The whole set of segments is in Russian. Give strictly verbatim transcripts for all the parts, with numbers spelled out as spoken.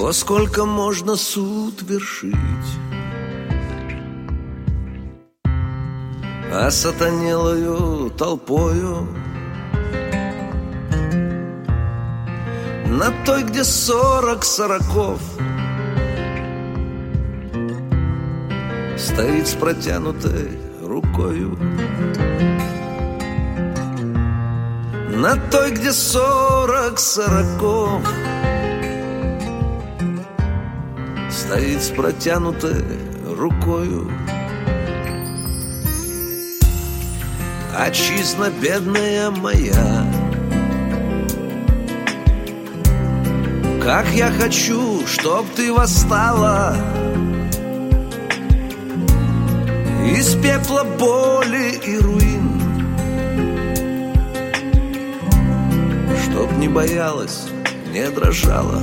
Во сколько можно суд вершить, осатанелою толпою на той, где сорок сороков стоит с протянутой рукою. На той, где сорок сороков стоит с протянутой рукою. Отчизна бедная моя, как я хочу, чтоб ты восстала из пепла боли и руин, чтоб не боялась, не дрожала,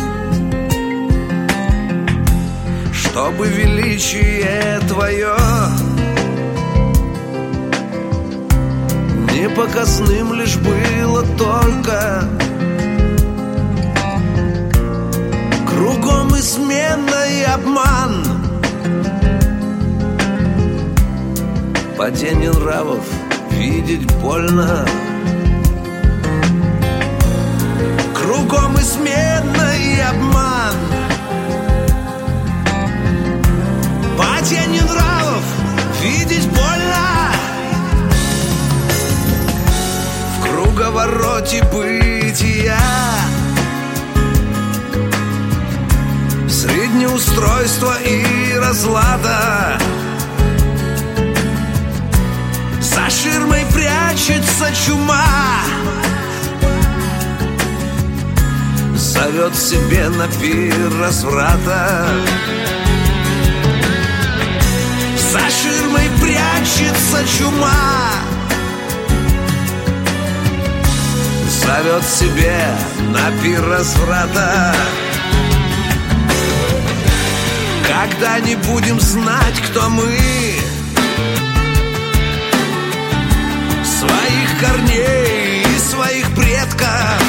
чтобы величие твое не показным лишь было только. Кругом измена и обман, падение нравов видеть больно. Кругом измена и обман, падение нравов видеть больно. В круговороте бытия среднеустройства и разлада за ширмой прячется чума, зовет себе на пир разврата. За ширмой прячется чума, зовет себе на пир разврата. Когда не будем знать, кто мы, своих корней и своих предков,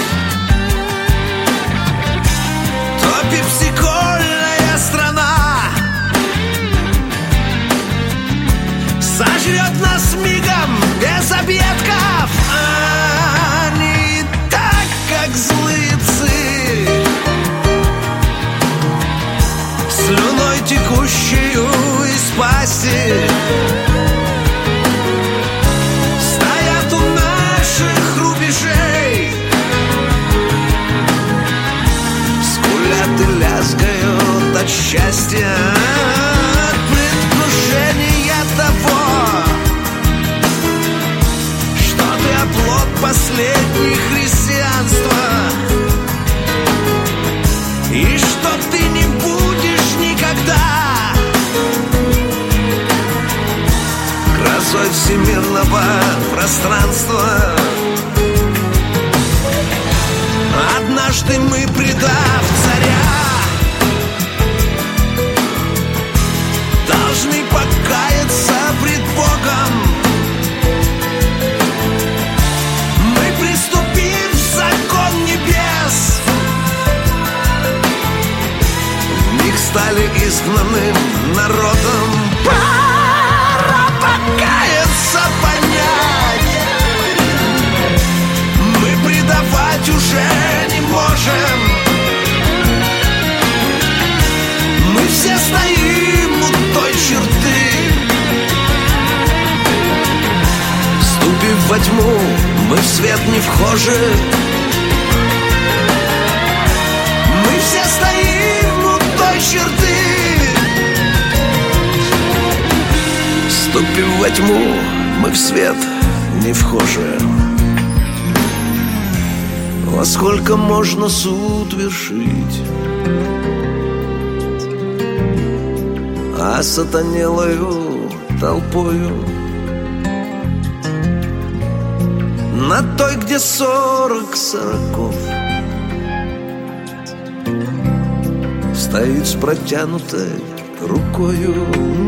то пепсикольная страна сожрет нас мигом без объедков. А не так, как злыцы, слюной текущую из пасти, стоят у наших рубежей, скулят и лязгают от счастья, от предвкушения того, что ты оплот последней христианства, и что ты не будешь никогда грозой всемирного пространства. Однажды мы, предав царя, должны покаяться пред Богом. Мы, приступив в закон небес, миг стали изгнанным народом. Пора покаяться, понять, мы предавать уже не можем. Мы все стоим у той черты, вступив во тьму, мы в свет не вхожи. Мы все стоим у той черты, вступив во тьму, мы в свет не вхожи. Во сколько можно суд вершить, осатанелою толпою на той, где сорок сороков стоит с протянутой рукою.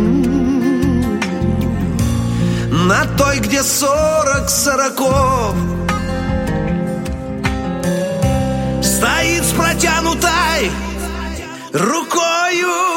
На той, где сорок сороков стоит с протянутой рукою